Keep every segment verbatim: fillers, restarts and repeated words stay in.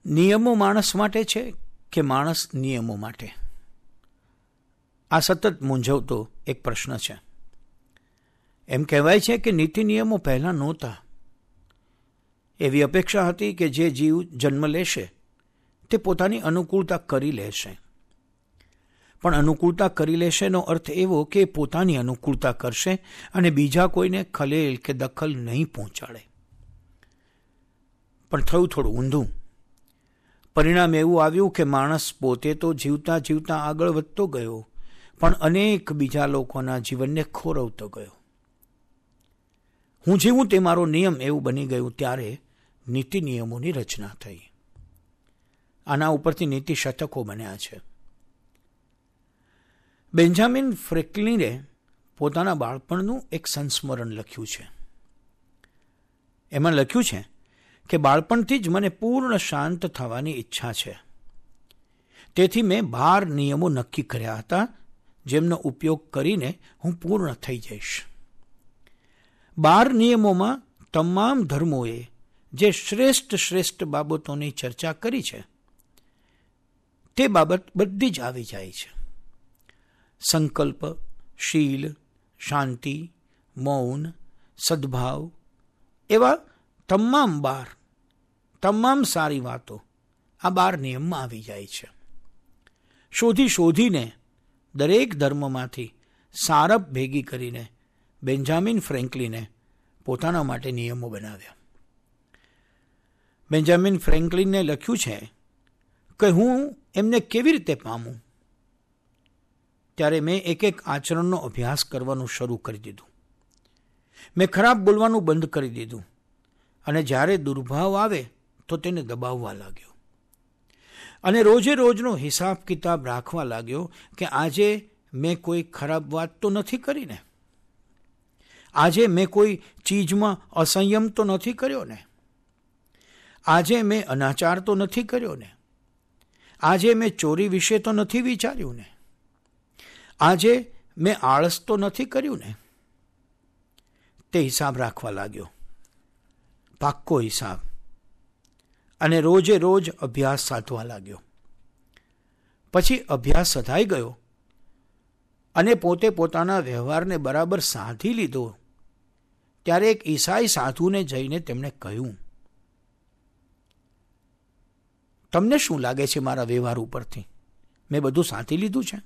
નિયમો માણસ માટે છે કે માણસ નિયમો માટે? આ સતત મૂંઝવતો એક પ્રશ્ન છે. એમ કહેવાય છે કે નીતિ નિયમો પહેલાં નહોતા. એવી અપેક્ષા હતી કે જે જીવ જન્મ લેશે તે પોતાની અનુકૂળતા કરી લેશે. પણ અનુકૂળતા કરી લેશેનો અર્થ એવો કે પોતાની અનુકૂળતા કરશે અને બીજા કોઈને ખલેલ કે દખલ નહીં પહોંચાડે. પણ થયું થોડું ઊંધું. પરિણામ એવું આવ્યું કે માણસ પોતે તો જીવતા જીવતા આગળ વધતો ગયો, પણ અનેક બીજા લોકોના જીવનને ખોરવતો ગયો. હું જીવું તે મારો નિયમ એવું બની ગયું. ત્યારે નીતિ નિયમોની રચના થઈ. આના ઉપરથી નીતિ શતકો બન્યા છે. બેન્જામિન ફ્રેન્કલિને પોતાના બાળપણનું એક સંસ્મરણ લખ્યું છે. એમાં લખ્યું છે કે બાળપણથી જ મને પૂર્ણ શાંત થવાની ઈચ્છા છે. તેથી મેં બાર નિયમો નક્કી કર્યા હતા, જેમનો ઉપયોગ કરીને હું પૂર્ણ થઈ જઈશ. બાર નિયમોમાં તમામ ધર્મોએ જે શ્રેષ્ઠ શ્રેષ્ઠ બાબતોની ચર્ચા કરી છે તે બાબત બધી જ આવી જાય છે. સંકલ્પ, શીલ, શાંતિ, મૌન, સદભાવ એવા તમામ બાર તમામ સારી વાતો આ બાર નિયમમાં આવી જાય છે. શોધી શોધીને દરેક ધર્મમાંથી સારપ ભેગી કરીને બેન્જામિન ફ્રેન્કલિને પોતાના માટે નિયમો બનાવ્યા. બેન્જામિન ફ્રેન્કલિને લખ્યું છે કે હું એમને કેવી રીતે પામું? ત્યારે મેં એક એક આચરણનો અભ્યાસ કરવાનું શરૂ કરી દીધું. મેં ખરાબ બોલવાનું બંધ કરી દીધું અને જ્યારે દુર્ભાવ આવે તો તેને દબાવવા લાગ્યો. અને રોજે રોજનો હિસાબ કિતાબ રાખવા લાગ્યો કે આજે મેં કોઈ ખરાબ વાત તો નથી કરીને, આજે મેં કોઈ ચીજમાં અસંયમ તો નથી કર્યો ને, આજે મેં અનાચાર તો નથી કર્યો ને, આજે મેં ચોરી વિશે તો નથી વિચાર્યું ને, આજે મેં આળસ તો નથી કર્યું ને. તે હિસાબ રાખવા લાગ્યો, પાક્કો હિસાબ. અને રોજે રોજ અભ્યાસ સાધવા લાગ્યો. પછી અભ્યાસ સધાઈ ગયો અને પોતે પોતાના વ્યવહારને બરાબર સાધી લીધો. ત્યારે એક ઈસાઈ સાધુને જઈને તેમણે કહ્યું, તમને શું લાગે છે મારા વ્યવહાર ઉપરથી? મેં બધું સાધી લીધું છે?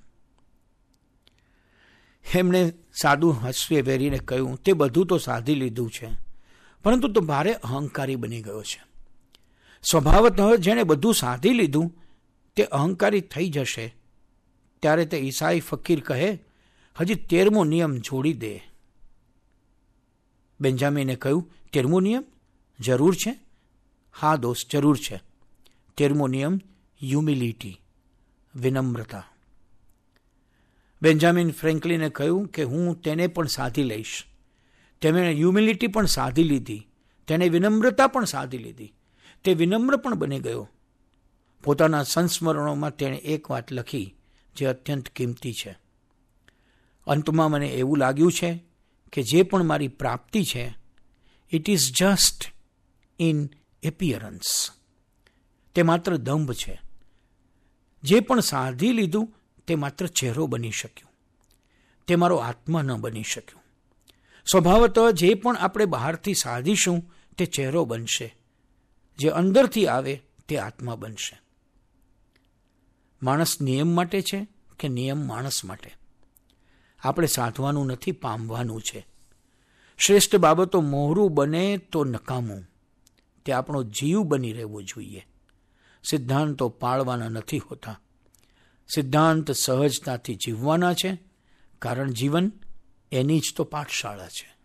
એમણે સાદું હસવે વેરીને કહ્યું, તે બધું તો સાધી લીધું છે, પરંતુ તો ભારે અહંકારી બની ગયો છે. સ્વભાવતઃ જેણે બધું સાધી લીધું તે અહંકારી થઈ જશે. ત્યારે તે ઈસાઈ ફકીર કહે, હજી તેરમો નિયમ જોડી દે. બેન્જામિને કહ્યું, તેરમો નિયમ? જરૂર છે? હા દોસ્ત, જરૂર છે. તેરમો નિયમ હ્યુમિલિટી, વિનમ્રતા. બેન્જામિન ફ્રેન્કલિને કહ્યું કે હું તેને પણ સાધી લઈશ. તેમણે હ્યુમિલિટી પણ સાધી લીધી, તેને વિનમ્રતા પણ સાધી લીધી. તે વિનમ્ર પણ બની ગયો. પોતાના સંસ્મરણોમાં તેણે એક વાત લખી જે અત્યંત કિંમતી છે. અંતમાં મને એવું લાગ્યું છે કે જે પણ મારી પ્રાપ્તિ છે, it is just in appearance. તે માત્ર દંભ છે. જે પણ સાધી લીધું તે માત્ર ચહેરો બની શક્યું, તે મારો આત્મા ન બની શક્યું. સ્વભાવતઃ જે પણ આપણે બહારથી સાધીશું તે ચહેરો બનશે, જે અંદરથી આવે તે આત્મા બનશે. માણસ નિયમ માટે છે કે નિયમ માણસ માટે? આપણે સાધવાનું નથી, પામવાનું છે. શ્રેષ્ઠ બાબતો મોહરું બને તો નકામું, તે આપણો જીવ બની રહેવો જોઈએ. સિદ્ધાંતો પાળવાના નથી હોતા. સિદ્ધાંત સહજતાથી જીવવાના છે, કારણ જીવન એની જ તો પાઠશાળા છે.